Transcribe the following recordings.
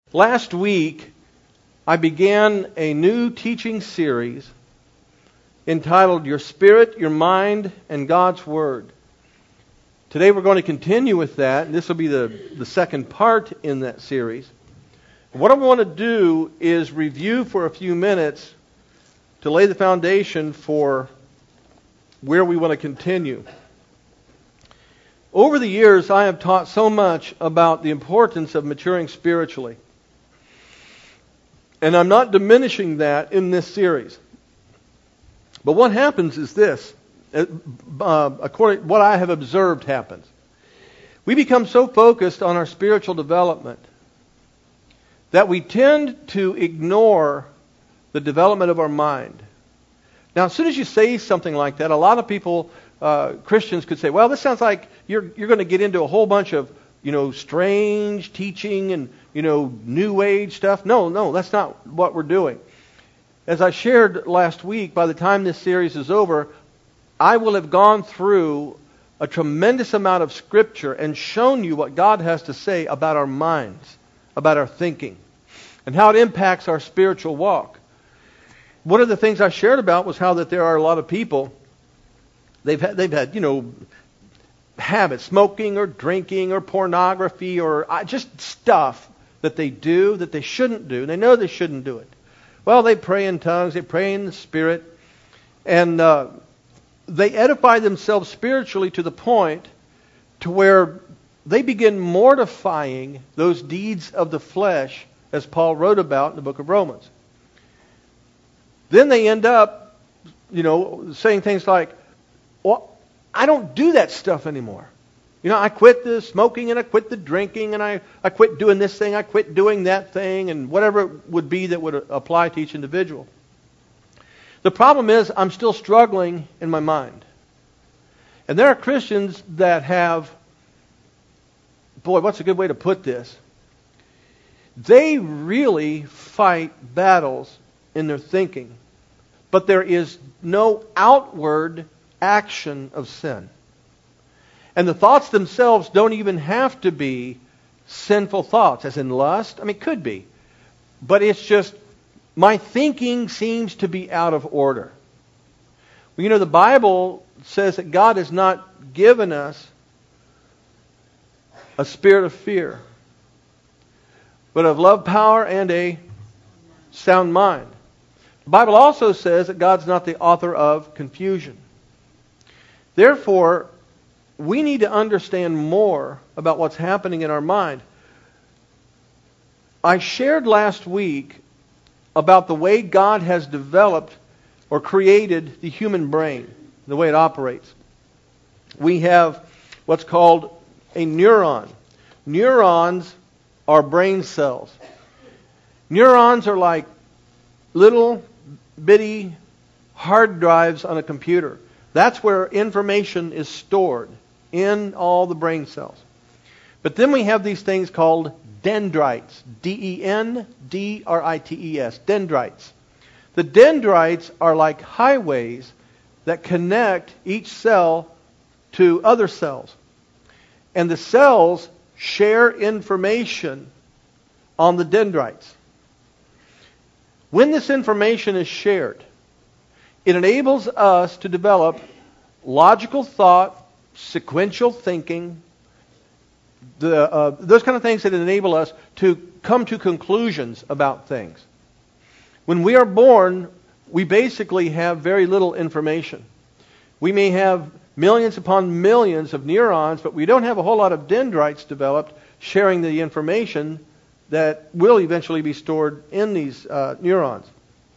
Last week, I began a new teaching series entitled Your Spirit, Your Mind, and God's Word. Today we're going to continue with that. This will be the second part in that series. What I want to do is review for a few minutes to lay the foundation for where we want to continue. Over the years, I have taught so much about the importance of maturing spiritually. And I'm not diminishing that in this series. But what happens is this. According to what I have observed happens. We become so focused on our spiritual development that we tend to ignore the development of our mind. Now, as soon as you say something like that, a lot of people, Christians could say, well, this sounds like you're going to get into a whole bunch of, strange teaching and, New Age stuff. No, that's not what we're doing. As I shared last week, by the time this series is over, I will have gone through a tremendous amount of Scripture and shown you what God has to say about our minds, about our thinking, and how it impacts our spiritual walk. One of the things I shared about was how that there are a lot of people, they've had habits, smoking or drinking or pornography or just stuff that they do that they shouldn't do. They know they shouldn't do it. Well, they pray in tongues, they pray in the Spirit, and they edify themselves spiritually to the point to where they begin mortifying those deeds of the flesh, as Paul wrote about in the book of Romans. Then they end up, saying things like, well, I don't do that stuff anymore. I quit the smoking and I quit the drinking and I quit doing this thing, I quit doing that thing, and whatever it would be that would apply to each individual. The problem is I'm still struggling in my mind. And there are Christians that have, what's a good way to put this? They really fight battles in their thinking, but there is no outward action of sin. And the thoughts themselves don't even have to be sinful thoughts, as in lust. It could be. But it's just, my thinking seems to be out of order. Well, the Bible says that God has not given us a spirit of fear, but of love, power, and a sound mind. The Bible also says that God's not the author of confusion. Therefore, we need to understand more about what's happening in our mind. I shared last week about the way God has developed or created the human brain, the way it operates. We have what's called a neuron. Neurons are brain cells. Neurons are like little bitty hard drives on a computer. That's where information is stored in all the brain cells. But then we have these things called dendrites. D-E-N-D-R-I-T-E-S. Dendrites. The dendrites are like highways that connect each cell to other cells. And the cells share information on the dendrites. When this information is shared, it enables us to develop logical thought, sequential thinking, those kind of things that enable us to come to conclusions about things. When we are born, we basically have very little information. We may have millions upon millions of neurons, but we don't have a whole lot of dendrites developed sharing the information that will eventually be stored in these neurons.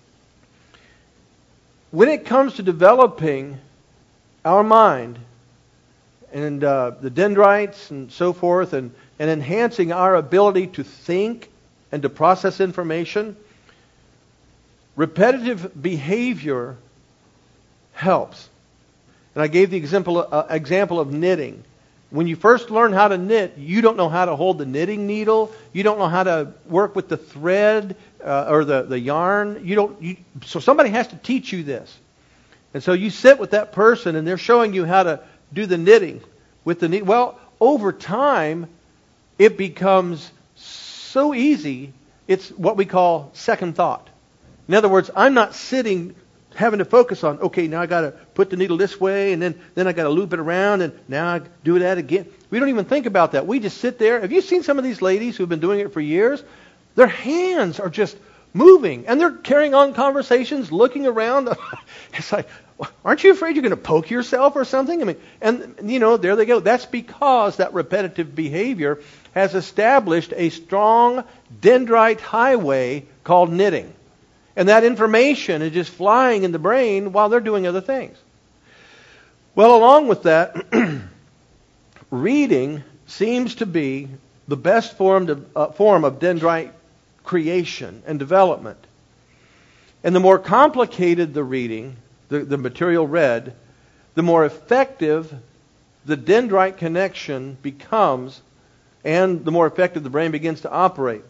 When it comes to developing our mind and the dendrites and so forth and enhancing our ability to think and to process information, repetitive behavior helps. And I gave the example of knitting. When you first learn how to knit, you don't know how to hold the knitting needle. You don't know how to work with the thread or the yarn. So somebody has to teach you this. And so you sit with that person and they're showing you how to do the knitting with the needle. Well, over time, it becomes so easy, it's what we call second thought. In other words, I'm not sitting having to focus on, okay, now I got to put the needle this way, and then I got to loop it around, and now I do that again. We don't even think about that. We just sit there. Have you seen some of these ladies who've been doing it for years? Their hands are just moving, and they're carrying on conversations, looking around. It's like, aren't you afraid you're going to poke yourself or something? I mean, and there they go. That's because that repetitive behavior has established a strong dendrite highway called knitting. And that information is just flying in the brain while they're doing other things. Well, along with that, reading seems to be the best form of dendrite creation and development. And the more complicated the reading, the material read, the more effective the dendrite connection becomes, and the more effective the brain begins to operate.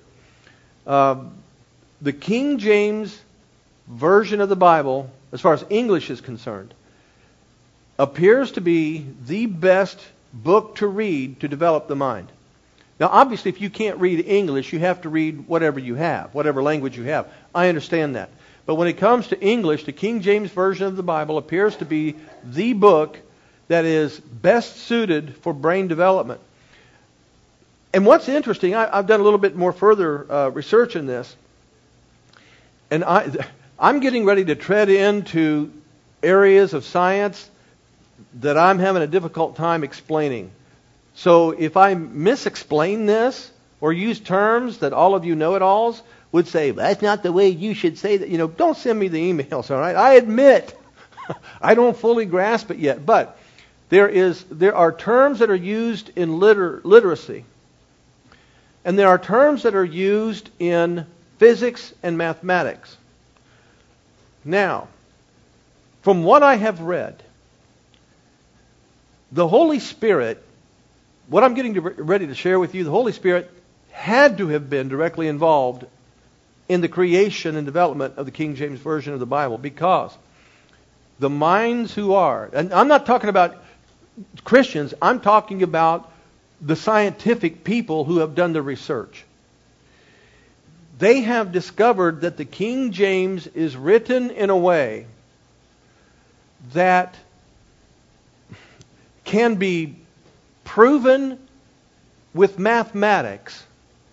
The King James Version of the Bible, as far as English is concerned, appears to be the best book to read to develop the mind. Now, obviously, if you can't read English, you have to read whatever you have, whatever language you have. I understand that. But when it comes to English, the King James Version of the Bible appears to be the book that is best suited for brain development. And what's interesting, I've done a little bit more further research in this, and I'm getting ready to tread into areas of science that I'm having a difficult time explaining. So if I misexplain this or use terms that all of you know-it-alls would say, that's not the way you should say that, don't send me the emails, all right? I admit I don't fully grasp it yet. But there are terms that are used in literacy. And there are terms that are used in physics and mathematics. Now, from what I have read, the Holy Spirit, what I'm getting ready to share with you, the Holy Spirit had to have been directly involved in the creation and development of the King James Version of the Bible, because the minds who are, and I'm not talking about Christians, I'm talking about the scientific people who have done the research. They have discovered that the King James is written in a way that can be proven with mathematics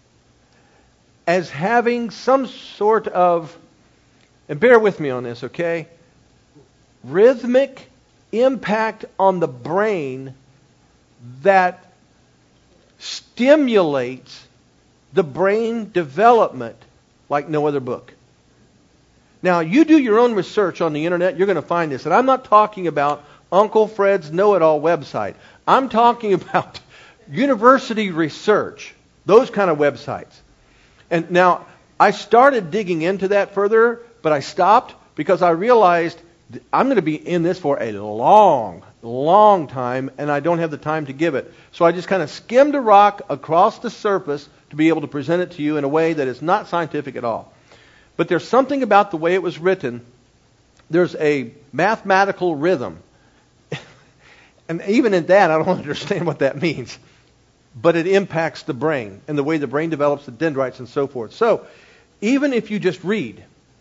as having some sort of, and bear with me on this, okay, rhythmic impact on the brain that stimulates the brain development like no other book. Now, you do your own research on the internet, you're going to find this. And I'm not talking about Uncle Fred's Know-It-All website. I'm talking about university research, those kind of websites. And now, I started digging into that further, but I stopped because I realized I'm going to be in this for a long, long time, and I don't have the time to give it. So I just kind of skimmed a rock across the surface to be able to present it to you in a way that is not scientific at all. But there's something about the way it was written. There's a mathematical rhythm. And even in that, I don't understand what that means. But it impacts the brain and the way the brain develops the dendrites and so forth. So even if you just read.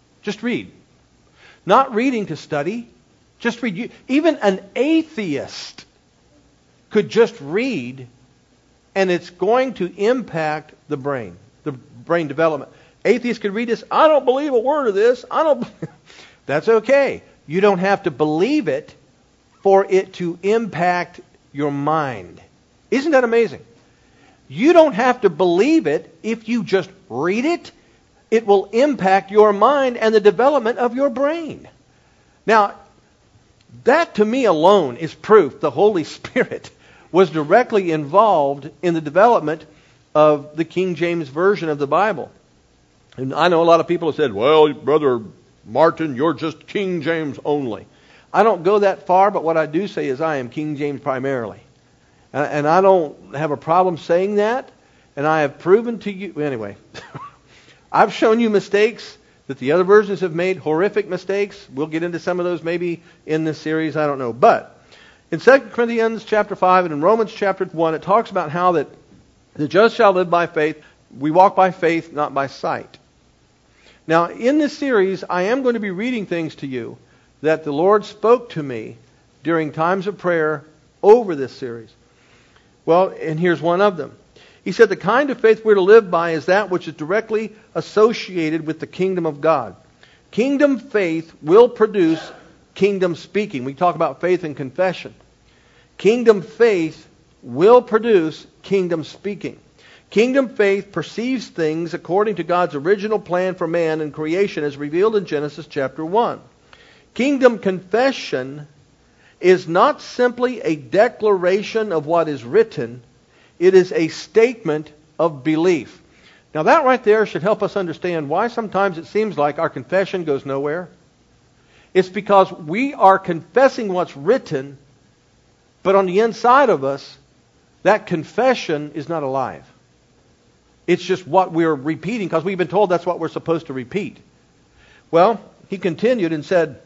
Not reading to study, just read. Even an atheist could just read, and it's going to impact the brain development. Atheists could read this. I don't believe a word of this. That's okay. You don't have to believe it for it to impact your mind. Isn't that amazing? You don't have to believe it. If you just read it, it will impact your mind and the development of your brain. Now, that to me alone is proof the Holy Spirit was directly involved in the development of the King James Version of the Bible. And I know a lot of people have said, well, Brother Martin, you're just King James only. I don't go that far, but what I do say is I am King James primarily. And I don't have a problem saying that. And I have proven to you, anyway, I've shown you mistakes that the other versions have made, horrific mistakes. We'll get into some of those maybe in this series, I don't know. But in 2 Corinthians chapter 5 and in Romans chapter 1, it talks about how that the just shall live by faith. We walk by faith, not by sight. Now, in this series, I am going to be reading things to you that the Lord spoke to me during times of prayer over this series. Well, and here's one of them. He said the kind of faith we're to live by is that which is directly associated with the kingdom of God. Kingdom faith will produce kingdom speaking. We talk about faith and confession. Kingdom faith will produce kingdom speaking. Kingdom faith perceives things according to God's original plan for man and creation as revealed in Genesis chapter 1. Kingdom confession is not simply a declaration of what is written. It is a statement of belief. Now that right there should help us understand why sometimes it seems like our confession goes nowhere. It's because we are confessing what's written, but on the inside of us, that confession is not alive. It's just what we're repeating because we've been told that's what we're supposed to repeat. Well, he continued and said,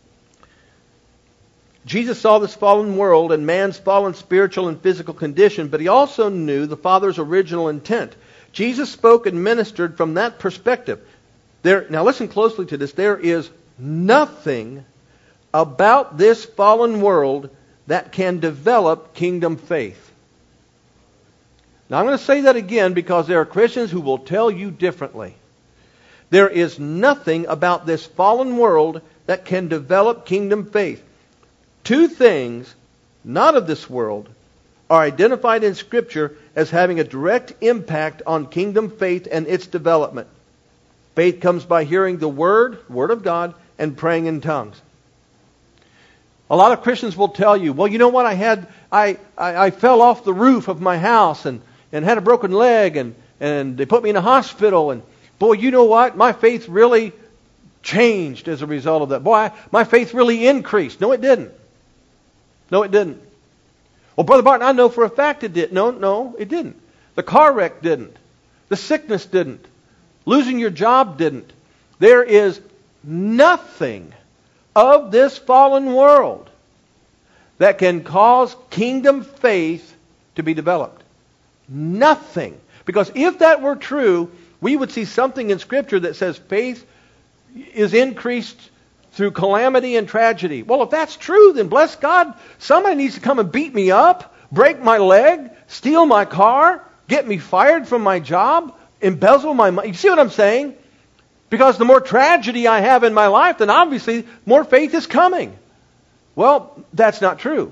Jesus saw this fallen world and man's fallen spiritual and physical condition, but he also knew the Father's original intent. Jesus spoke and ministered from that perspective. Now listen closely to this. There is nothing about this fallen world that can develop kingdom faith. Now I'm going to say that again because there are Christians who will tell you differently. There is nothing about this fallen world that can develop kingdom faith. Two things, not of this world, are identified in Scripture as having a direct impact on kingdom faith and its development. Faith comes by hearing the Word of God, and praying in tongues. A lot of Christians will tell you, well, you know what, I fell off the roof of my house and had a broken leg and they put me in a hospital and boy, you know what, my faith really changed as a result of that. Boy, my faith really increased. No, it didn't. No, it didn't. Well, Brother Barton, I know for a fact it did. No, it didn't. The car wreck didn't. The sickness didn't. Losing your job didn't. There is nothing of this fallen world that can cause kingdom faith to be developed. Nothing. Because if that were true, we would see something in Scripture that says faith is increased through calamity and tragedy. Well, if that's true, then bless God, somebody needs to come and beat me up, break my leg, steal my car, get me fired from my job, embezzle my money. You see what I'm saying? Because the more tragedy I have in my life, then obviously more faith is coming. Well, that's not true.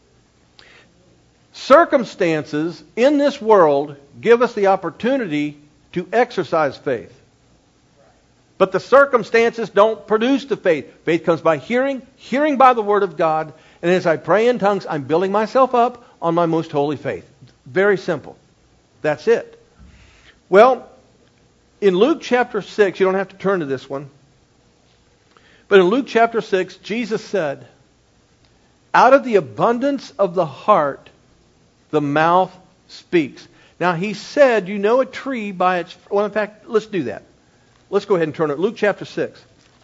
Circumstances in this world give us the opportunity to exercise faith. But the circumstances don't produce the faith. Faith comes by hearing by the Word of God, and as I pray in tongues, I'm building myself up on my most holy faith. Very simple. That's it. Well, in Luke chapter 6, you don't have to turn to this one, but in Luke chapter 6, Jesus said, out of the abundance of the heart, the mouth speaks. Now, he said, you know a tree by its... Well, in fact, let's do that. Let's go ahead and turn it. Luke chapter 6.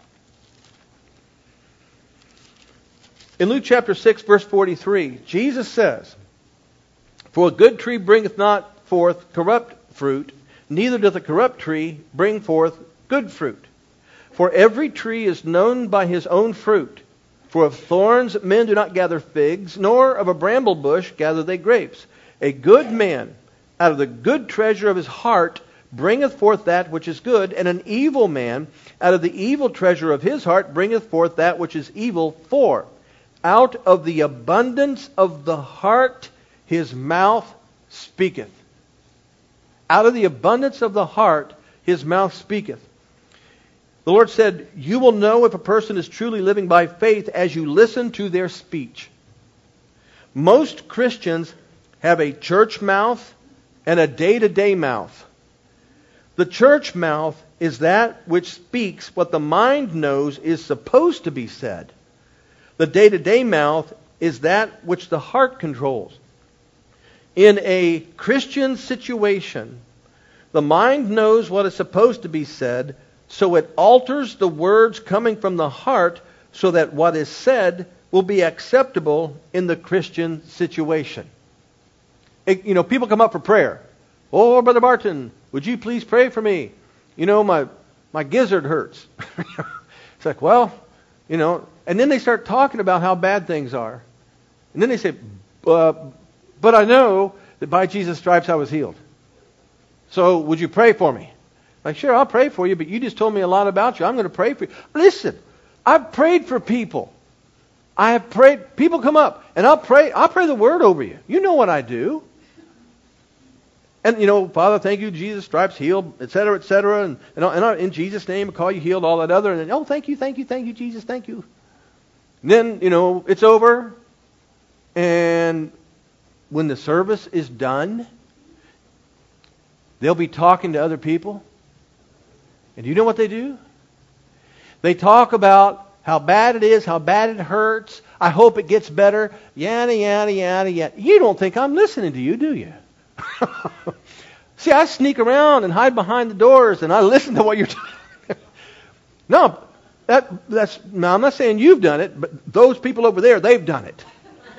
In Luke chapter 6, verse 43, Jesus says, for a good tree bringeth not forth corrupt fruit, neither doth a corrupt tree bring forth good fruit. For every tree is known by his own fruit. For of thorns men do not gather figs, nor of a bramble bush gather they grapes. A good man out of the good treasure of his heart bringeth forth that which is good, and an evil man out of the evil treasure of his heart bringeth forth that which is evil. For out of the abundance of the heart his mouth speaketh. Out of the abundance of the heart his mouth speaketh. The Lord said, you will know if a person is truly living by faith as you listen to their speech. Most Christians have a church mouth and a day-to-day mouth. The church mouth is that which speaks what the mind knows is supposed to be said. The day-to-day mouth is that which the heart controls. In a Christian situation, the mind knows what is supposed to be said, so it alters the words coming from the heart so that what is said will be acceptable in the Christian situation. People come up for prayer. Oh, Brother Martin, would you please pray for me? You know, my gizzard hurts. It's like, well, you know, and then they start talking about how bad things are. And then they say, but I know that by Jesus' stripes I was healed. So would you pray for me? Like, sure, I'll pray for you, but you just told me a lot about you. I'm going to pray for you. Listen, I've prayed for people. I have prayed. People come up, and I'll pray the word over you. You know what I do. And, you know, Father, thank you, Jesus, stripes healed, etc., etc. And in Jesus' name, I call you healed, all that other. And then, oh, thank you, Jesus, thank you. And then, you know, it's over. And when the service is done, they'll be talking to other people. And you know what they do? They talk about how bad it is, how bad it hurts. I hope it gets better. Yada, yada, yada, yada. You don't think I'm listening to you, do you? See, I sneak around and hide behind the doors and I listen to what you're talking. No, now I'm not saying you've done it, but those people over there, they've done it.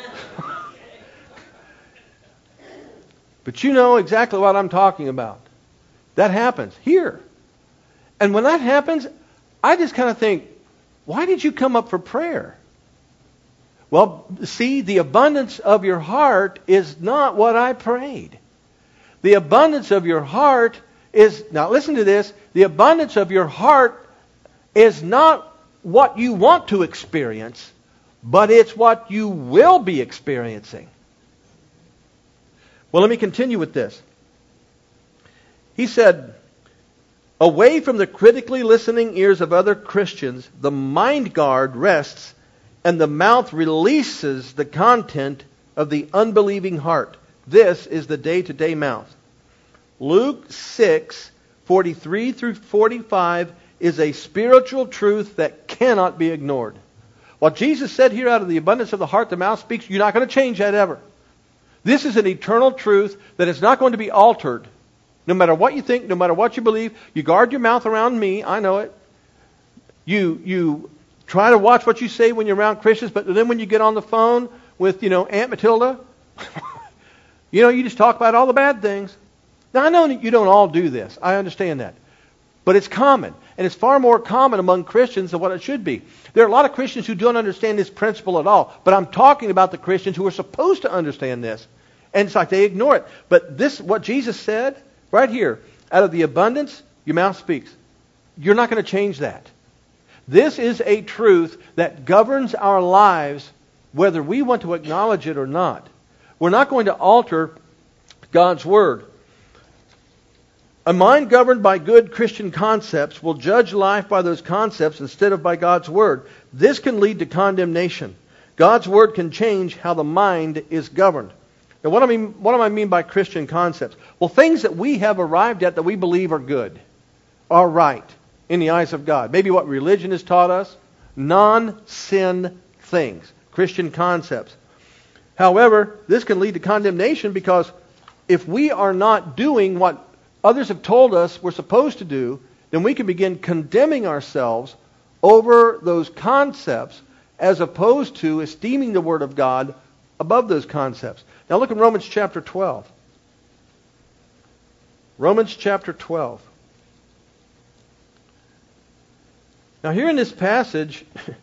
But you know exactly what I'm talking about. That happens here. And when that happens, I just kind of think, why did you come up for prayer? Well, see, the abundance of your heart is not what I prayed. The abundance of your heart is, now listen to this, the abundance of your heart is not what you want to experience, but it's what you will be experiencing. Well, let me continue with this. He said, away from the critically listening ears of other Christians, the mind guard rests and the mouth releases the content of the unbelieving heart. This is the day-to-day mouth. Luke 6:43 through 45 is a spiritual truth that cannot be ignored. What Jesus said here, out of the abundance of the heart, the mouth speaks, you're not going to change that ever. This is an eternal truth that is not going to be altered. No matter what you think, no matter what you believe, you guard your mouth around me. I know it. You try to watch what you say when you're around Christians, but then when you get on the phone with, Aunt Matilda, you just talk about all the bad things. Now, I know that you don't all do this. I understand that. But it's common. And it's far more common among Christians than what it should be. There are a lot of Christians who don't understand this principle at all. But I'm talking about the Christians who are supposed to understand this. And it's like they ignore it. But this, what Jesus said, right here, out of the abundance, your mouth speaks. You're not going to change that. This is a truth that governs our lives whether we want to acknowledge it or not. We're not going to alter God's Word. A mind governed by good Christian concepts will judge life by those concepts instead of by God's Word. This can lead to condemnation. God's Word can change how the mind is governed. Now, what do I mean by Christian concepts? Well, things that we have arrived at that we believe are good, are right in the eyes of God. Maybe what religion has taught us, non-sin things, Christian concepts. However, this can lead to condemnation because if we are not doing what others have told us we're supposed to do, then we can begin condemning ourselves over those concepts as opposed to esteeming the Word of God above those concepts. Now look at Romans chapter 12. Romans chapter 12. Now here in this passage,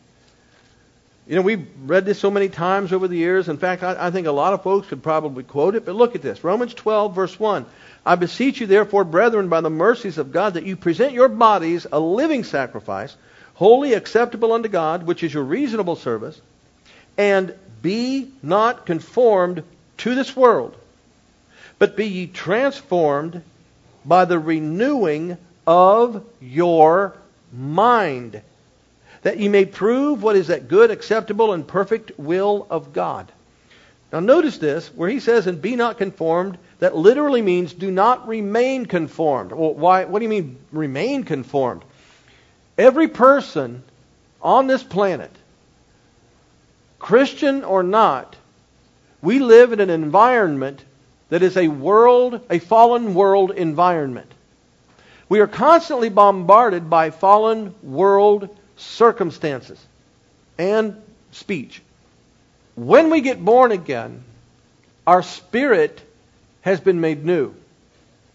we've read this so many times over the years. In fact, I think a lot of folks could probably quote it. But look at this. Romans 12, verse 1. I beseech you, therefore, brethren, by the mercies of God, that you present your bodies a living sacrifice, wholly acceptable unto God, which is your reasonable service, and be not conformed to this world, but be ye transformed by the renewing of your mind, that ye may prove what is that good, acceptable, and perfect will of God. Now notice this, where he says, and be not conformed, that literally means do not remain conformed. Well, why? What do you mean remain conformed? Every person on this planet, Christian or not, we live in an environment that is a fallen world environment. We are constantly bombarded by fallen world circumstances and speech. When we get born again, our spirit has been made new.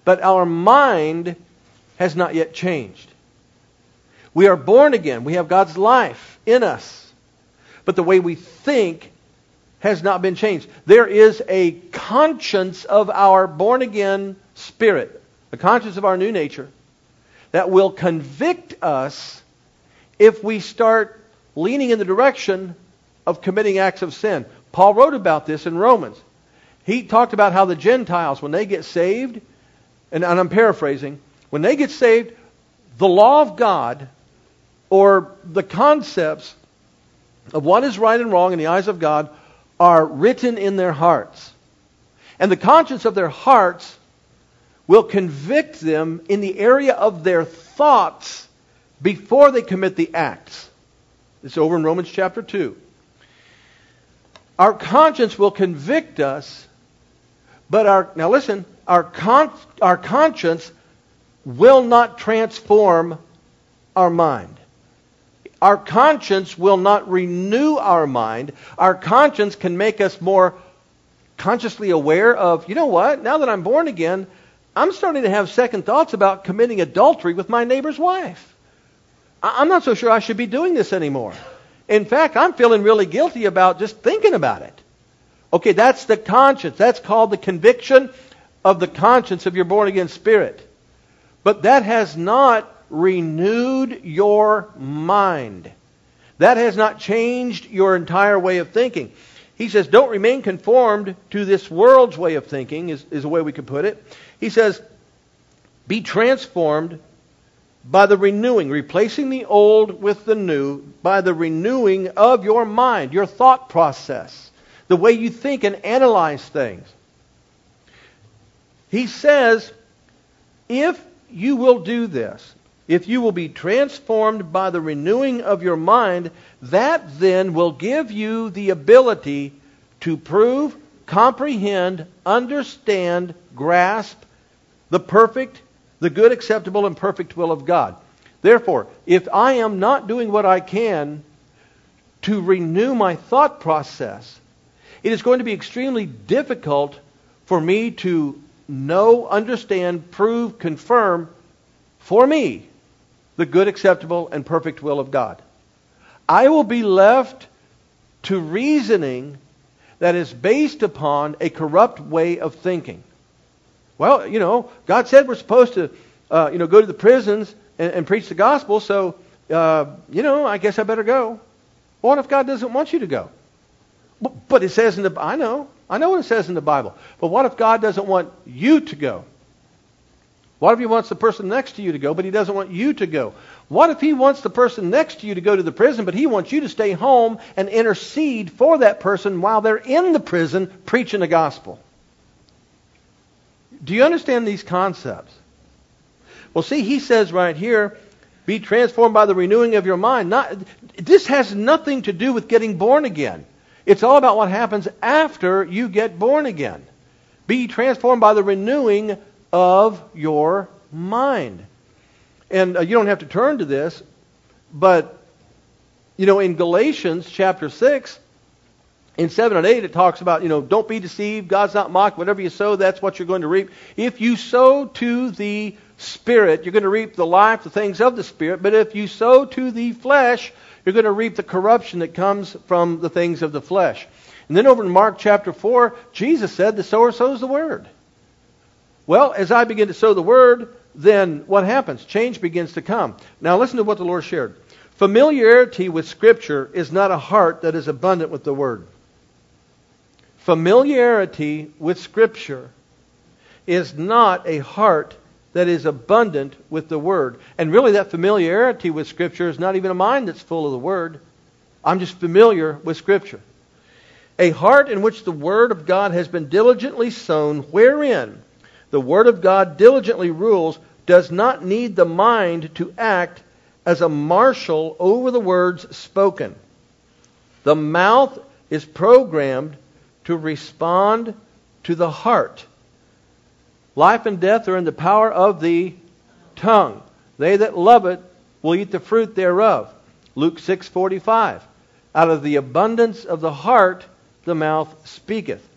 but our mind has not yet changed. We are born again. We have God's life in us. But the way we think has not been changed. There is a conscience of our born-again spirit, a conscience of our new nature, that will convict us if we start leaning in the direction of committing acts of sin. Paul wrote about this in Romans. He talked about how the Gentiles, when they get saved, and I'm paraphrasing, when they get saved, the law of God, or the concepts of what is right and wrong in the eyes of God, are written in their hearts. And the conscience of their hearts will convict them in the area of their thoughts before they commit the acts. It's over in Romans chapter 2. Our conscience will convict us, but our conscience will not transform our mind. Our conscience will not renew our mind. Our conscience can make us more consciously aware of, you know what, now that I'm born again, I'm starting to have second thoughts about committing adultery with my neighbor's wife. I'm not so sure I should be doing this anymore. In fact, I'm feeling really guilty about just thinking about it. Okay, that's the conscience. That's called the conviction of the conscience of your born-again spirit. But that has not renewed your mind. That has not changed your entire way of thinking. He says, don't remain conformed to this world's way of thinking, is a way we could put it. He says, be transformed by the renewing, replacing the old with the new, by the renewing of your mind, your thought process, the way you think and analyze things. He says, if you will do this, if you will be transformed by the renewing of your mind, that then will give you the ability to prove, comprehend, understand, grasp the perfect, the good, acceptable, and perfect will of God. Therefore, if I am not doing what I can to renew my thought process, it is going to be extremely difficult for me to know, understand, prove, confirm for me the good, acceptable, and perfect will of God. I will be left to reasoning that is based upon a corrupt way of thinking. Well, God said we're supposed to, go to the prisons and preach the gospel, so, I guess I better go. What if God doesn't want you to go? But it says I know what it says in the Bible. But what if God doesn't want you to go? What if He wants the person next to you to go, but He doesn't want you to go? What if He wants the person next to you to go to the prison, but He wants you to stay home and intercede for that person while they're in the prison preaching the gospel? Do you understand these concepts? Well, see, he says right here, be transformed by the renewing of your mind. This has nothing to do with getting born again. It's all about what happens after you get born again. Be transformed by the renewing of your mind. And you don't have to turn to this, but, in Galatians chapter 6, in 7 and 8, it talks about, don't be deceived, God's not mocked, whatever you sow, that's what you're going to reap. If you sow to the Spirit, you're going to reap the life, the things of the Spirit, but if you sow to the flesh, you're going to reap the corruption that comes from the things of the flesh. And then over in Mark chapter 4, Jesus said, the sower sows the word. Well, as I begin to sow the word, then what happens? Change begins to come. Now listen to what the Lord shared. Familiarity with Scripture is not a heart that is abundant with the word. Familiarity with Scripture is not a heart that is abundant with the Word. And really that familiarity with Scripture is not even a mind that's full of the Word. I'm just familiar with Scripture. A heart in which the Word of God has been diligently sown, wherein the Word of God diligently rules, does not need the mind to act as a marshal over the words spoken. The mouth is programmed to respond to the heart. Life and death are in the power of the tongue. They that love it will eat the fruit thereof. Luke 6:45. Out of the abundance of the heart, the mouth speaketh.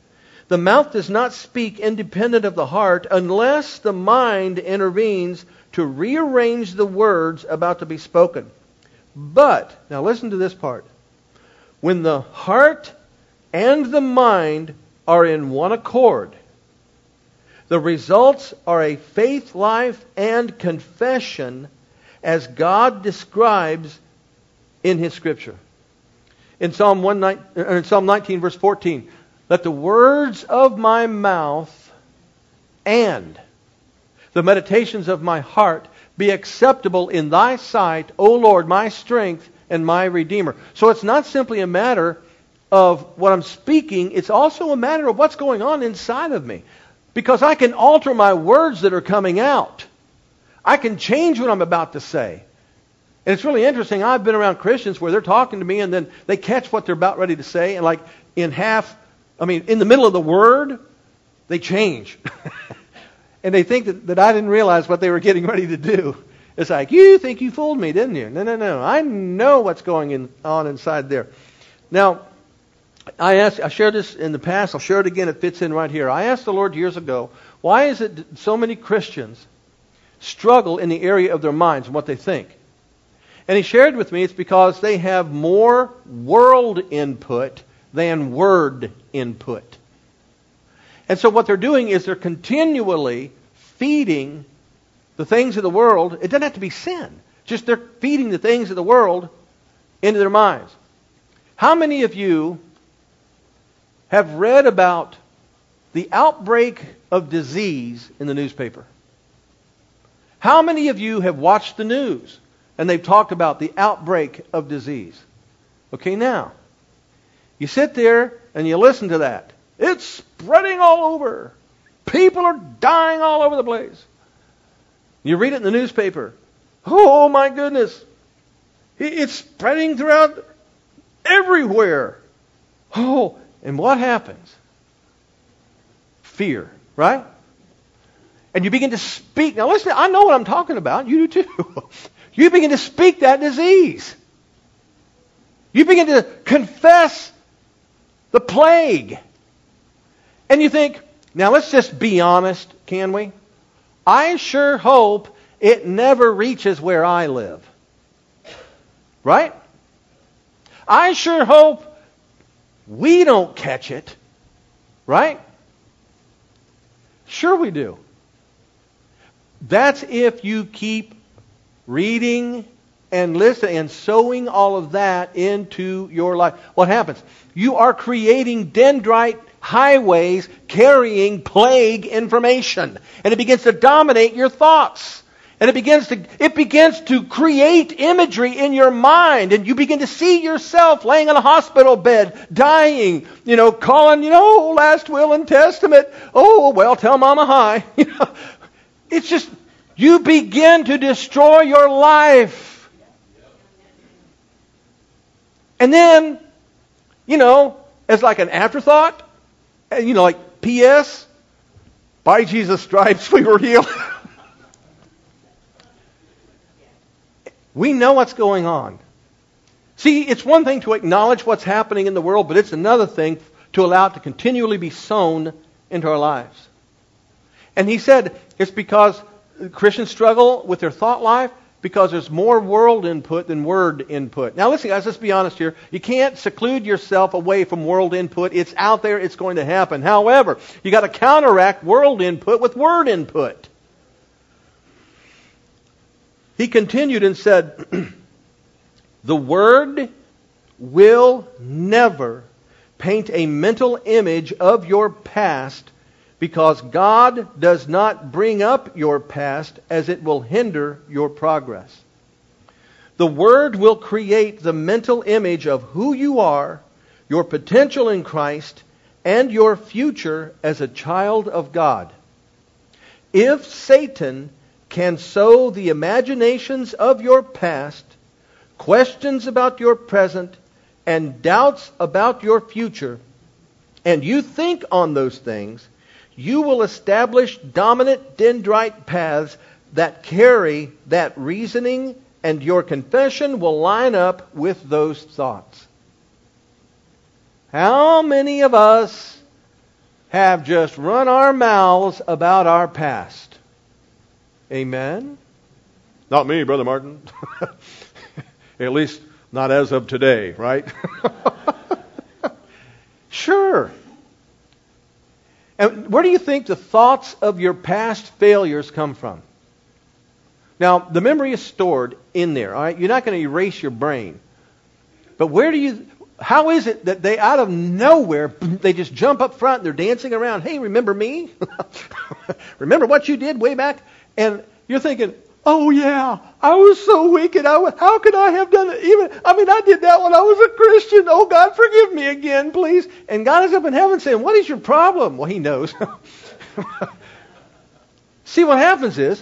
The mouth does not speak independent of the heart unless the mind intervenes to rearrange the words about to be spoken. But, now listen to this part. When the heart and the mind are in one accord, the results are a faith life and confession as God describes in His Scripture. In Psalm 19, verse 14, let the words of my mouth and the meditations of my heart be acceptable in Thy sight, O Lord, my strength and my Redeemer. So it's not simply a matter of what I'm speaking, it's also a matter of what's going on inside of me. Because I can alter my words that are coming out. I can change what I'm about to say. And it's really interesting. I've been around Christians where they're talking to me and then they catch what they're about ready to say. And like in the middle of the word, they change. And they think that I didn't realize what they were getting ready to do. It's like, you think you fooled me, didn't you? No. I know what's going on inside there. Now, I shared this in the past. I'll share it again. It fits in right here. I asked the Lord years ago, why is it so many Christians struggle in the area of their minds and what they think? And He shared with me it's because they have more world input than word input. And so what they're doing is they're continually feeding the things of the world. It doesn't have to be sin. Just they're feeding the things of the world into their minds. How many of you have read about the outbreak of disease in the newspaper? How many of you have watched the news and they've talked about the outbreak of disease? Okay, now, you sit there and you listen to that. It's spreading all over. People are dying all over the place. You read it in the newspaper. Oh my goodness. It's spreading throughout everywhere. Oh, and what happens? Fear, right? And you begin to speak. Now listen, I know what I'm talking about. You do too. You begin to speak that disease. You begin to confess the plague. And you think, now let's just be honest, can we? I sure hope it never reaches where I live. Right? I sure hope we don't catch it. Right? Sure we do. That's if you keep reading and listening and sowing all of that into your life. What happens? You are creating dendrite highways carrying plague information. And it begins to dominate your thoughts. And it begins to create imagery in your mind. And you begin to see yourself laying on a hospital bed, dying, calling, last will and testament. Oh, well, tell Mama hi. It's just, you begin to destroy your life. And then, as like an afterthought, like P.S., by Jesus' stripes we were healed. We know what's going on. See, it's one thing to acknowledge what's happening in the world, but it's another thing to allow it to continually be sown into our lives. And he said it's because Christians struggle with their thought life because there's more world input than word input. Now listen guys, let's be honest here. You can't seclude yourself away from world input. It's out there, it's going to happen. However, you got to counteract world input with word input. He continued and said, the Word will never paint a mental image of your past because God does not bring up your past as it will hinder your progress. The Word will create the mental image of who you are, your potential in Christ, and your future as a child of God. If Satan can sow the imaginations of your past, questions about your present, and doubts about your future, and you think on those things, you will establish dominant dendrite paths that carry that reasoning, and your confession will line up with those thoughts. How many of us have just run our mouths about our past. Amen? Not me, Brother Martin. At least not as of today, right? Sure. And where do you think the thoughts of your past failures come from? Now, the memory is stored in there, all right? You're not going to erase your brain. But how is it that they, out of nowhere, they just jump up front and they're dancing around, hey, remember me? Remember what you did way back? And you're thinking, oh yeah, I was so wicked. How could I have done it? I did that when I was a Christian. Oh God, forgive me again, please. And God is up in heaven saying, what is your problem? Well, He knows. See, what happens is,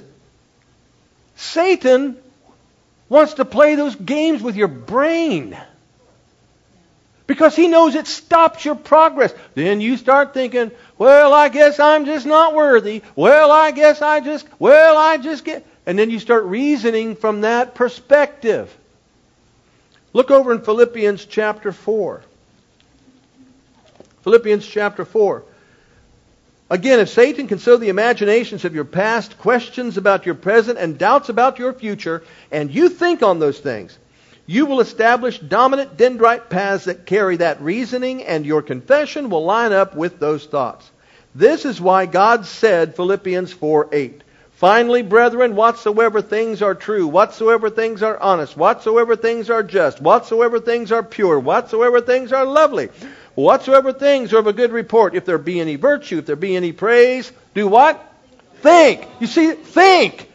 Satan wants to play those games with your brain. Because he knows it stops your progress. Then you start thinking, well, I guess I'm just not worthy. Well, I just get... And then you start reasoning from that perspective. Look over in Philippians chapter 4. Philippians chapter 4. Again, if Satan can sow the imaginations of your past, questions about your present, and doubts about your future, and you think on those things, you will establish dominant dendrite paths that carry that reasoning, and your confession will line up with those thoughts. This is why God said, Philippians 4:8, finally, brethren, whatsoever things are true, whatsoever things are honest, whatsoever things are just, whatsoever things are pure, whatsoever things are lovely, whatsoever things are of a good report, if there be any virtue, if there be any praise, do what? Think. You see, think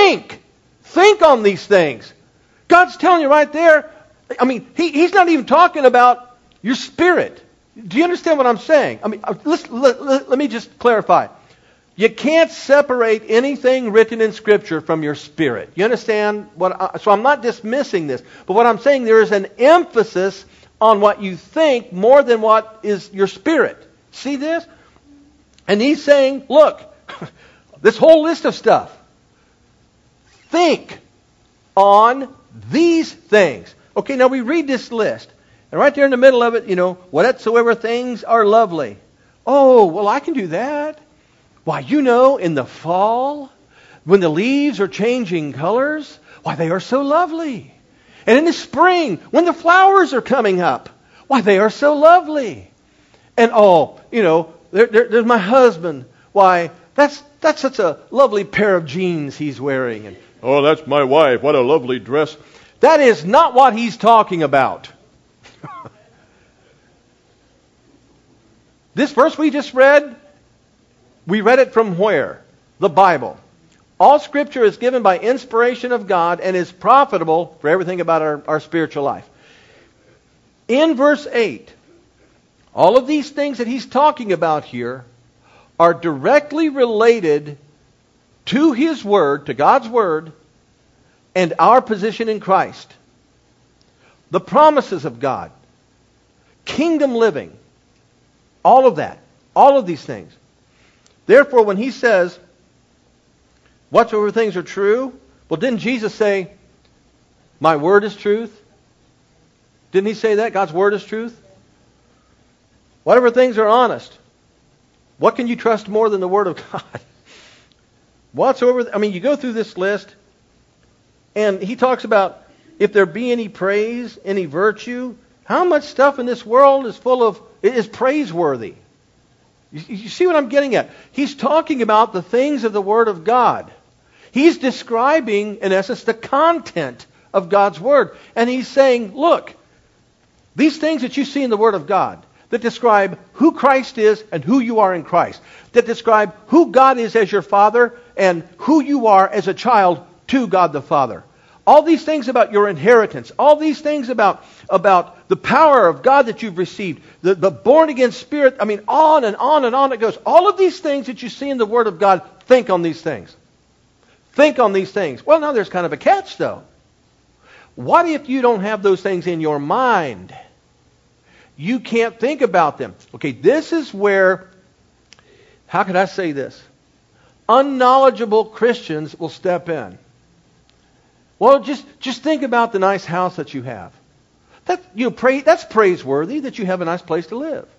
on these things. God's telling you right there, He's not even talking about your spirit. Do you understand what I'm saying? Let me just clarify. You can't separate anything written in Scripture from your spirit. You understand? So I'm not dismissing this. But what I'm saying, there is an emphasis on what you think more than what is your spirit. See this? And He's saying, look, this whole list of stuff. Think on these things. Okay, now we read this list. And right there in the middle of it, whatsoever things are lovely. Oh, well, I can do that. Why, in the fall, when the leaves are changing colors, why, they are so lovely. And in the spring, when the flowers are coming up, why, they are so lovely. And there's my husband. Why, that's such a lovely pair of jeans he's wearing. And, oh, that's my wife. What a lovely dress. That is not what he's talking about. This verse we just read, we read it from where? The Bible. All Scripture is given by inspiration of God and is profitable for everything about our spiritual life. In verse 8, all of these things that he's talking about here are directly related to His Word, to God's Word, and our position in Christ. The promises of God, kingdom living, all of that, all of these things. Therefore, when He says, whatsoever things are true, well, didn't Jesus say, my word is truth? Didn't He say that? God's word is truth? Whatever things are honest, what can you trust more than the Word of God? Whatsoever, you go through this list, and He talks about if there be any praise, any virtue. How much stuff in this world is praiseworthy? You see what I'm getting at? He's talking about the things of the Word of God. He's describing, in essence, the content of God's Word. And He's saying, look, these things that you see in the Word of God, that describe who Christ is and who you are in Christ, that describe who God is as your Father and who you are as a child to God the Father. All these things about your inheritance, all these things about the power of God that you've received, the born-again spirit, on and on and on it goes. All of these things that you see in the Word of God, think on these things. Think on these things. Well, now there's kind of a catch, though. What if you don't have those things in your mind? You can't think about them. Okay, this is where, how could I say this? Unknowledgeable Christians will step in. Well, just think about the nice house that you have. That's praiseworthy that you have a nice place to live.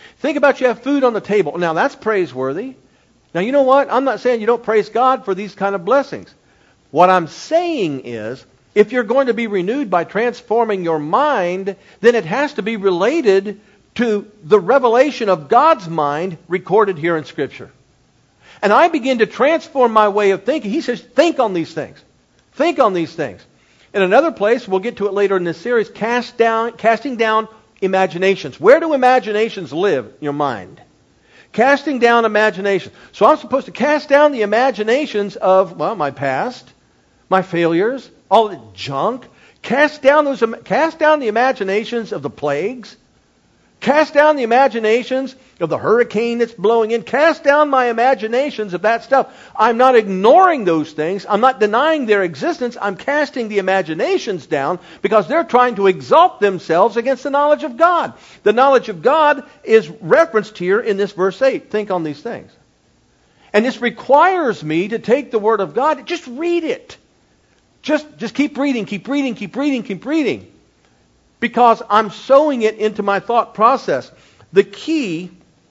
Think about you have food on the table. Now that's praiseworthy. Now you know what? I'm not saying you don't praise God for these kind of blessings. What I'm saying is, if you're going to be renewed by transforming your mind, then it has to be related to the revelation of God's mind recorded here in Scripture. And I begin to transform my way of thinking. He says, think on these things. Think on these things. In another place, we'll get to it later in this series, casting down imaginations. Where do imaginations live? In your mind. Casting down imaginations. So I'm supposed to cast down the imaginations of, well, my past, my failures, all the junk. Cast down the imaginations of the plagues. Cast down the imaginations of the hurricane that's blowing in. Cast down my imaginations of that stuff. I'm not ignoring those things. I'm not denying their existence. I'm casting the imaginations down because they're trying to exalt themselves against the knowledge of God. The knowledge of God is referenced here in this verse 8. Think on these things. And this requires me to take the Word of God. Just read it. Just keep reading, keep reading, keep reading, keep reading. Because I'm sowing it into my thought process. The key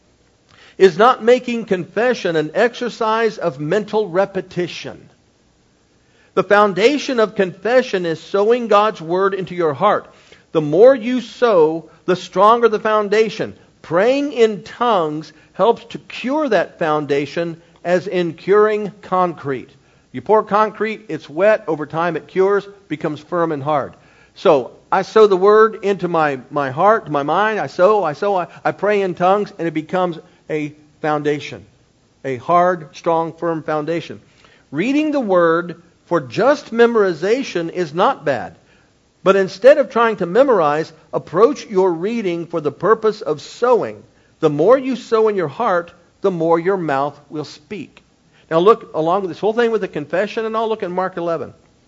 is not making confession an exercise of mental repetition. The foundation of confession is sowing God's Word into your heart. The more you sow, the stronger the foundation. Praying in tongues helps to cure that foundation as in curing concrete. You pour concrete, it's wet, over time it cures, becomes firm and hard. So, I sow the Word into my heart, my mind. I pray in tongues, and it becomes a foundation. A hard, strong, firm foundation. Reading the Word for just memorization is not bad. But instead of trying to memorize, approach your reading for the purpose of sowing. The more you sow in your heart, the more your mouth will speak. Now look along with this whole thing with the confession, and I'll look at Mark 11.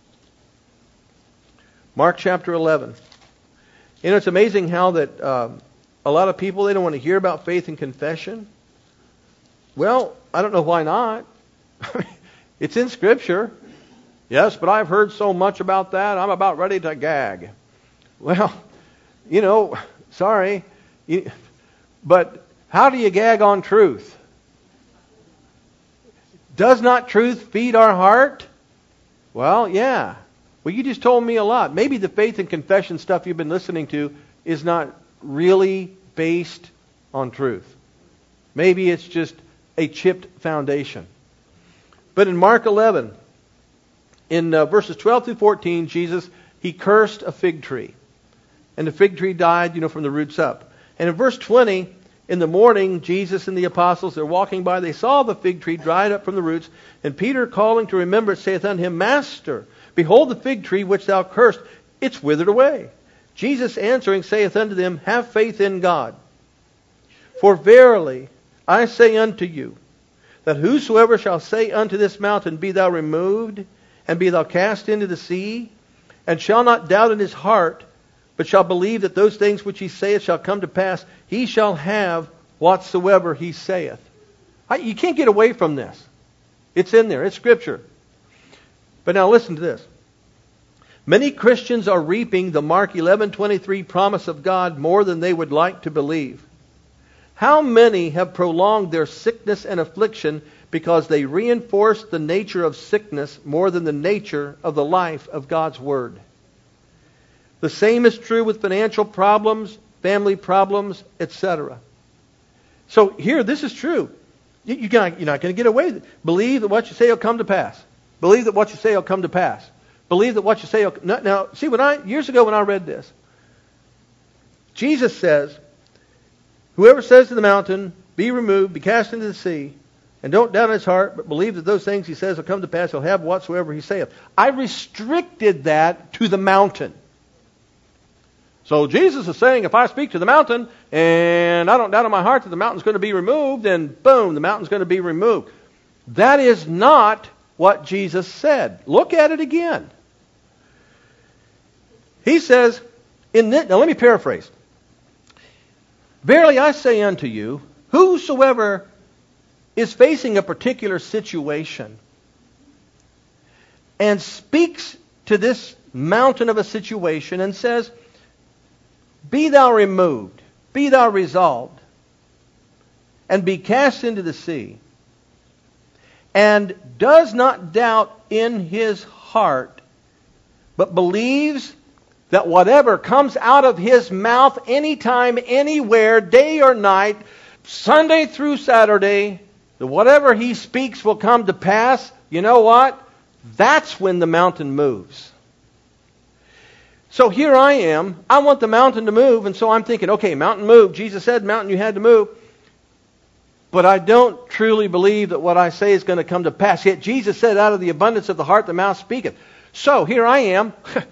Mark chapter 11. You know, it's amazing how that a lot of people, they don't want to hear about faith and confession. Well, I don't know why not. It's in Scripture. Yes, but I've heard so much about that, I'm about ready to gag. Well, you know, sorry. But how do you gag on truth? Does not truth feed our heart? Well, yeah. Well, you just told me a lot. Maybe the faith and confession stuff you've been listening to is not really based on truth. Maybe it's just a chipped foundation. But in Mark 11, in verses 12 through 14, Jesus, He cursed a fig tree. And the fig tree died, from the roots up. And in verse 20, in the morning, Jesus and the apostles, they're walking by, they saw the fig tree dried up from the roots. And Peter, calling to remember it, saith unto him, Master, behold the fig tree which thou cursed, it's withered away. Jesus answering saith unto them, Have faith in God. For verily I say unto you, that whosoever shall say unto this mountain, Be thou removed, and be thou cast into the sea, and shall not doubt in his heart, but shall believe that those things which he saith shall come to pass, he shall have whatsoever he saith. You can't get away from this. It's in there. It's Scripture. But now listen to this. Many Christians are reaping the Mark 11:23 promise of God more than they would like to believe. How many have prolonged their sickness and affliction because they reinforce the nature of sickness more than the nature of the life of God's Word? The same is true with financial problems, family problems, etc. So here, this is true. You're not going to get away with it. Believe that what you say will come to pass. Believe that what you say will come to pass. Believe that what you say will... Now, see, years ago when I read this, Jesus says, Whoever says to the mountain, Be removed, be cast into the sea, and don't doubt in his heart, but believe that those things he says will come to pass, he'll have whatsoever he saith. I restricted that to the mountain. So Jesus is saying, if I speak to the mountain, and I don't doubt in my heart that the mountain's going to be removed, then boom, the mountain's going to be removed. That is not what Jesus said. Look at it again. He says, now let me paraphrase. Verily I say unto you, whosoever is facing a particular situation and speaks to this mountain of a situation and says, Be thou removed, be thou resolved, and be cast into the sea, and does not doubt in his heart, but believes that whatever comes out of his mouth anytime, anywhere, day or night, Sunday through Saturday, that whatever he speaks will come to pass, you know what? That's when the mountain moves. So here I am. I want the mountain to move, and so I'm thinking, okay, mountain move. Jesus said, mountain, you had to move. But I don't truly believe that what I say is going to come to pass. Yet Jesus said, out of the abundance of the heart, the mouth speaketh. So here I am.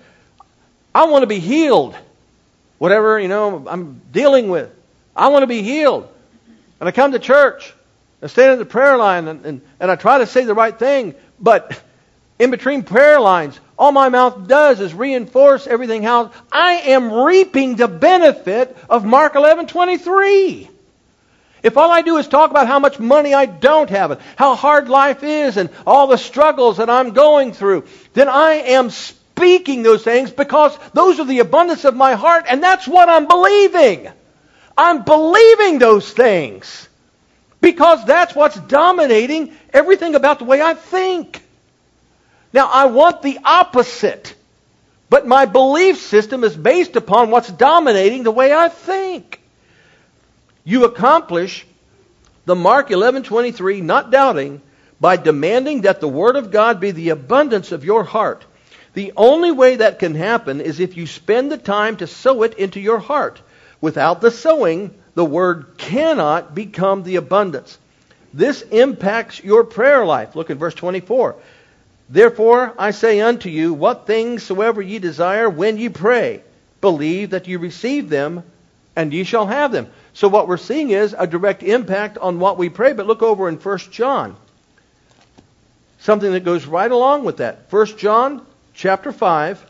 I want to be healed. Whatever, I'm dealing with. I want to be healed. And I come to church. I stand in the prayer line and I try to say the right thing. But in between prayer lines, all my mouth does is reinforce everything else. I am reaping the benefit of Mark 11:23. If all I do is talk about how much money I don't have and how hard life is and all the struggles that I'm going through, then I am speaking those things because those are the abundance of my heart, and that's what I'm believing. I'm believing those things because that's what's dominating everything about the way I think. Now, I want the opposite, but my belief system is based upon what's dominating the way I think. You accomplish the Mark 11:23, not doubting, by demanding that the Word of God be the abundance of your heart. The only way that can happen is if you spend the time to sow it into your heart. Without the sowing, the Word cannot become the abundance. This impacts your prayer life. Look at verse 24. Therefore, I say unto you, what things soever ye desire when ye pray, believe that ye receive them, and ye shall have them. So what we're seeing is a direct impact on what we pray. But look over in 1 John. Something that goes right along with that. 1 John chapter 5,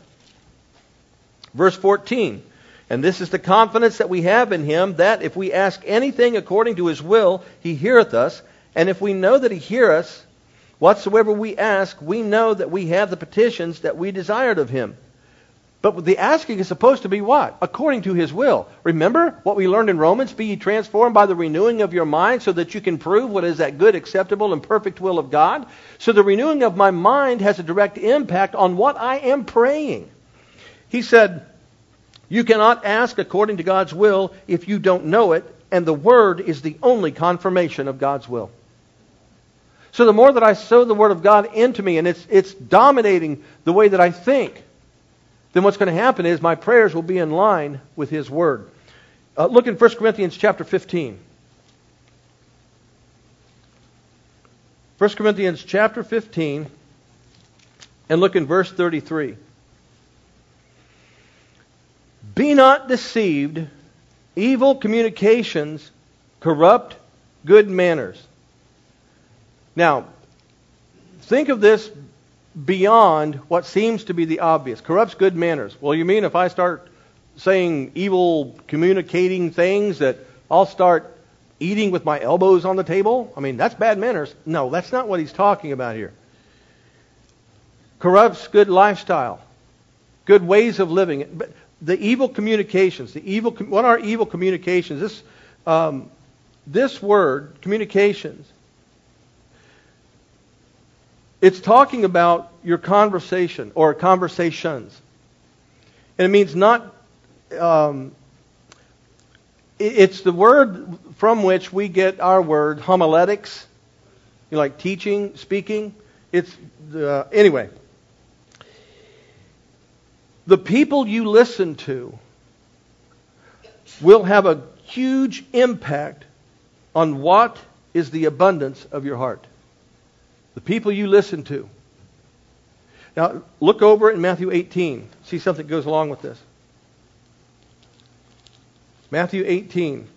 verse 14. And this is the confidence that we have in Him, that if we ask anything according to His will, He heareth us. And if we know that He heareth us, whatsoever we ask, we know that we have the petitions that we desired of Him. But the asking is supposed to be what? According to His will. Remember what we learned in Romans? Be ye transformed by the renewing of your mind so that you can prove what is that good, acceptable, and perfect will of God. So the renewing of my mind has a direct impact on what I am praying. He said, you cannot ask according to God's will if you don't know it, and the Word is the only confirmation of God's will. So the more that I sow the Word of God into me, and it's dominating the way that I think, then what's going to happen is my prayers will be in line with His Word. Look in 1 Corinthians chapter 15. 1 Corinthians chapter 15, and look in verse 33. Be not deceived, evil communications corrupt good manners. Now, think of this beyond what seems to be the obvious. Corrupts good manners. Well, you mean if I start saying evil communicating things that I'll start eating with my elbows on the table? I mean, that's bad manners. No, that's not what he's talking about here. Corrupts good lifestyle, good ways of living. But the evil communications, what are evil communications? This word, communications, it's talking about your conversation or conversations. And it means not... it's the word from which we get our word homiletics. Like teaching, speaking. Anyway. The people you listen to will have a huge impact on what is the abundance of your heart. The people you listen to. Now, look over in Matthew 18. See something that goes along with this. Matthew 18.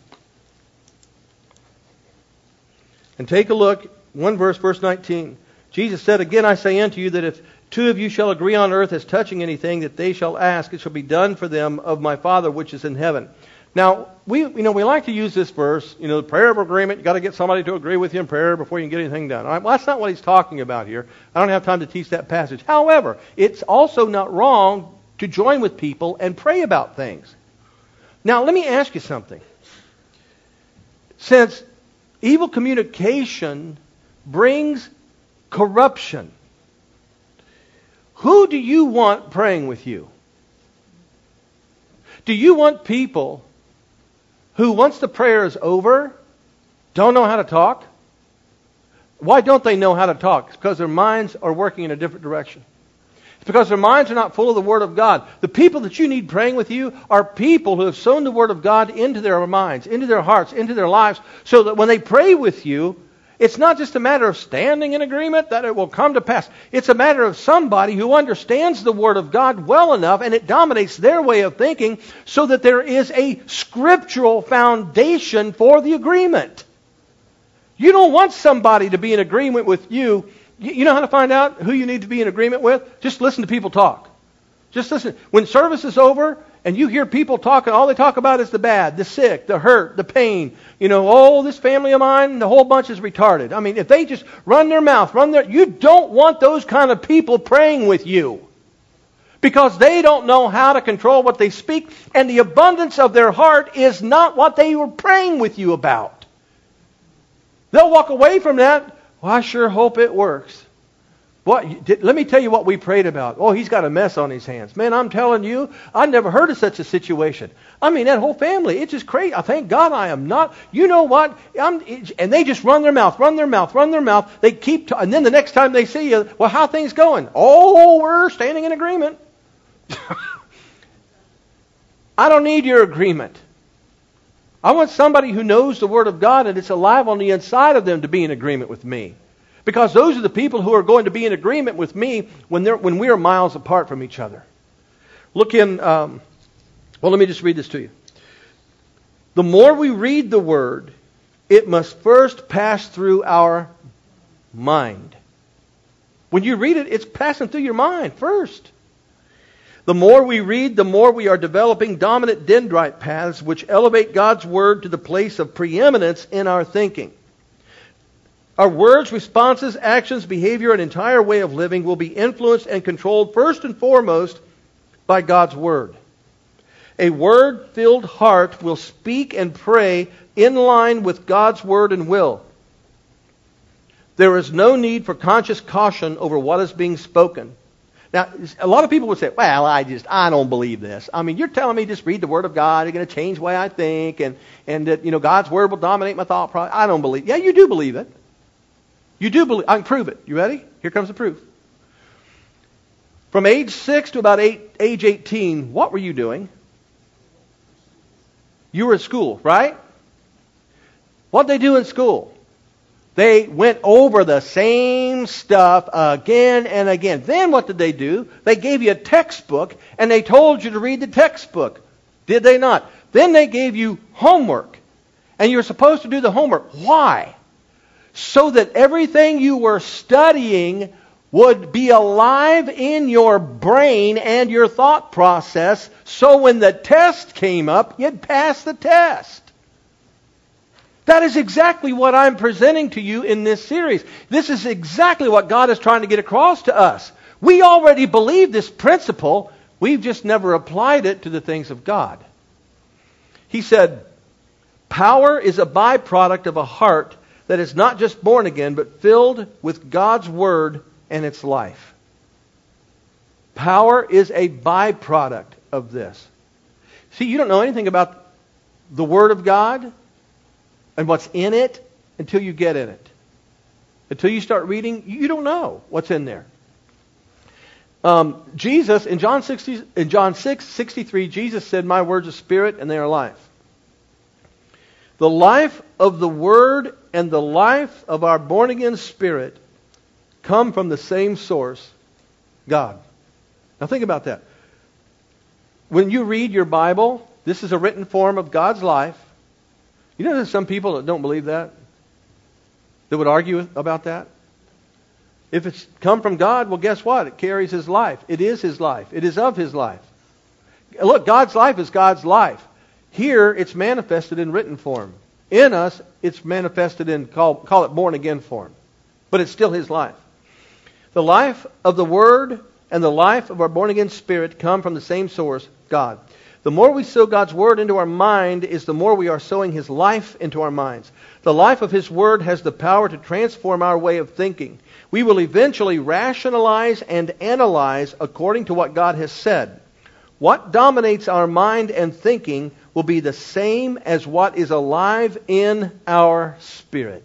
And take a look, one verse, verse 19. Jesus said, again I say unto you that if two of you shall agree on earth as touching anything that they shall ask, it shall be done for them of my Father which is in heaven. Now, we like to use this verse, the prayer of agreement. You've got to get somebody to agree with you in prayer before you can get anything done. All right? Well, that's not what he's talking about here. I don't have time to teach that passage. However, it's also not wrong to join with people and pray about things. Now, let me ask you something. Since Evil communication brings corruption. Who do you want praying with you? Do you want people who, once the prayer is over, don't know how to talk? Why don't they know how to talk? It's because their minds are working in a different direction. It's because their minds are not full of the Word of God. The people that you need praying with you are people who have sown the Word of God into their minds, into their hearts, into their lives, so that when they pray with you, it's not just a matter of standing in agreement that it will come to pass. It's a matter of somebody who understands the Word of God well enough and it dominates their way of thinking so that there is a scriptural foundation for the agreement. You don't want somebody to be in agreement with you. You know how to find out who you need to be in agreement with? Just listen to people talk. Just listen. When service is over and you hear people talking, all they talk about is the bad, the sick, the hurt, the pain. Oh, this family of mine, the whole bunch is retarded. I mean, if they just run their mouth, you don't want those kind of people praying with you. Because they don't know how to control what they speak, and the abundance of their heart is not what they were praying with you about. They'll walk away from that. Well, I sure hope it works. Let me tell you what we prayed about. Oh, he's got a mess on his hands. Man, I'm telling you, I never heard of such a situation. I mean, that whole family, it's just crazy. I thank God I am not. You know what? And they just run their mouth. They keep, and then the next time they see you, well, how are things going? Oh, we're standing in agreement. I don't need your agreement. I want somebody who knows the Word of God and it's alive on the inside of them to be in agreement with me. Because those are the people who are going to be in agreement with me when we are miles apart from each other. Look in, let me just read this to you. The more we read the Word, it must first pass through our mind. When you read it, it's passing through your mind first. The more we read, the more we are developing dominant dendrite paths which elevate God's Word to the place of preeminence in our thinking. Our words, responses, actions, behavior, and entire way of living will be influenced and controlled first and foremost by God's Word. A Word-filled heart will speak and pray in line with God's Word and will. There is no need for conscious caution over what is being spoken. Now, a lot of people would say, well, I don't believe this. I mean, you're telling me just read the Word of God, you're going to change the way I think, and that, God's Word will dominate my thought process. I don't believe. Yeah, you do believe it. You do believe. I can prove it. You ready? Here comes the proof. From age 6 to about age 18, what were you doing? You were at school, right? What did they do in school? They went over the same stuff again and again. Then what did they do? They gave you a textbook and they told you to read the textbook. Did they not? Then they gave you homework. And you were supposed to do the homework. Why? So that everything you were studying would be alive in your brain and your thought process. So when the test came up, you'd pass the test. That is exactly what I'm presenting to you in this series. This is exactly what God is trying to get across to us. We already believe this principle. We've just never applied it to the things of God. He said, power is a byproduct of a heart that is not just born again, but filled with God's Word and its life. Power is a byproduct of this. See, you don't know anything about the Word of God and what's in it until you get in it. Until you start reading, you don't know what's in there. Jesus, in John 6:63, Jesus said, my words are spirit and they are life. The life of the Word and the life of our born-again spirit come from the same source, God. Now think about that. When you read your Bible, this is a written form of God's life. You know there's some people that don't believe that? That would argue about that? If it's come from God, well, guess what? It carries His life. It is His life. It is of His life. Look, God's life is God's life. Here, it's manifested in written form. In us, it's manifested in, call it born-again form. But it's still His life. The life of the Word and the life of our born-again spirit come from the same source, God. The more we sow God's Word into our mind is the more we are sowing His life into our minds. The life of His Word has the power to transform our way of thinking. We will eventually rationalize and analyze according to what God has said. What dominates our mind and thinking will be the same as what is alive in our spirit.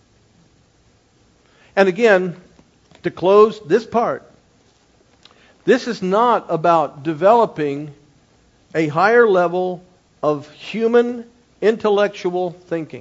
And again, to close this part, this is not about developing a higher level of human intellectual thinking.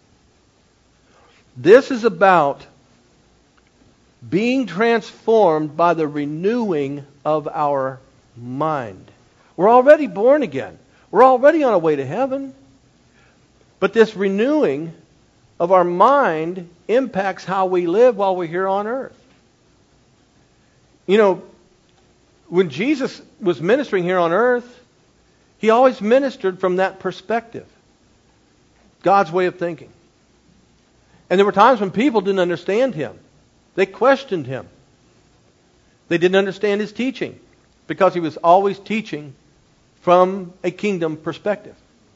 This is about being transformed by the renewing of our mind. We're already born again. We're already on our way to heaven. But this renewing of our mind impacts how we live while we're here on earth. You know, when Jesus was ministering here on earth, He always ministered from that perspective. God's way of thinking. And there were times when people didn't understand Him. They questioned Him. They didn't understand His teaching because He was always teaching from a kingdom perspective.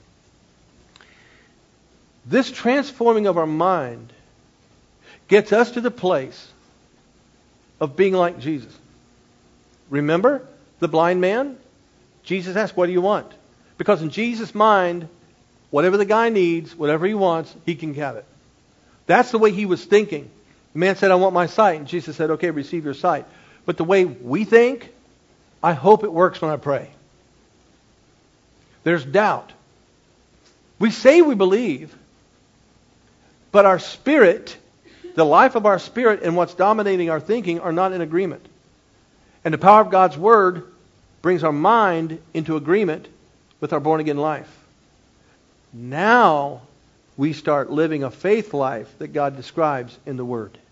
This transforming of our mind gets us to the place of being like Jesus. Remember the blind man? Jesus asked, "What do you want?" Because in Jesus' mind, whatever the guy needs, whatever he wants, he can have it. That's the way he was thinking. The man said, "I want my sight." And Jesus said, "Okay, receive your sight." But the way we think, I hope it works when I pray. There's doubt. We say we believe, but our spirit, the life of our spirit and what's dominating our thinking are not in agreement. And the power of God's Word brings our mind into agreement with our born-again life. Now we start living a faith life that God describes in the Word.